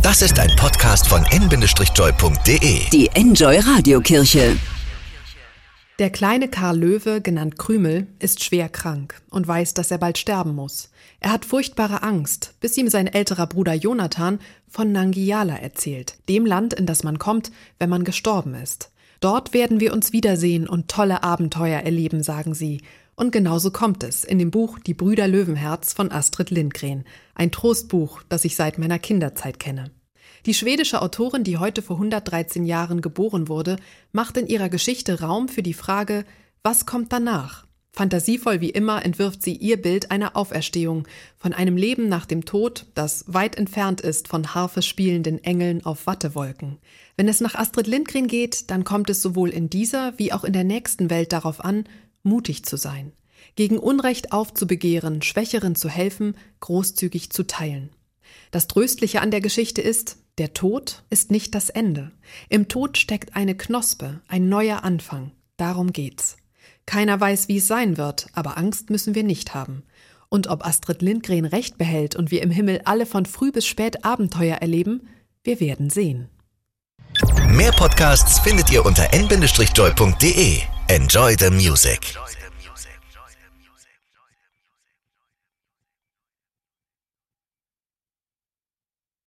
Das ist ein Podcast von n-joy.de. Die Enjoy Radiokirche. Der kleine Karl Löwe, genannt Krümel, ist schwer krank und weiß, dass er bald sterben muss. Er hat furchtbare Angst, bis ihm sein älterer Bruder Jonathan von Nangiala erzählt, dem Land, in das man kommt, wenn man gestorben ist. Dort werden wir uns wiedersehen und tolle Abenteuer erleben, sagen sie. Und genauso kommt es in dem Buch Die Brüder Löwenherz von Astrid Lindgren. Ein Trostbuch, das ich seit meiner Kinderzeit kenne. Die schwedische Autorin, die heute vor 113 Jahren geboren wurde, macht in ihrer Geschichte Raum für die Frage, was kommt danach? Fantasievoll wie immer entwirft sie ihr Bild einer Auferstehung, von einem Leben nach dem Tod, das weit entfernt ist von Harfe spielenden Engeln auf Wattewolken. Wenn es nach Astrid Lindgren geht, dann kommt es sowohl in dieser wie auch in der nächsten Welt darauf an, mutig zu sein, gegen Unrecht aufzubegehren, Schwächeren zu helfen, großzügig zu teilen. Das Tröstliche an der Geschichte ist, der Tod ist nicht das Ende. Im Tod steckt eine Knospe, ein neuer Anfang. Darum geht's. Keiner weiß, wie es sein wird, aber Angst müssen wir nicht haben. Und ob Astrid Lindgren recht behält und wir im Himmel alle von früh bis spät Abenteuer erleben, wir werden sehen. Mehr Podcasts findet ihr unter n-joy.de. Enjoy the music.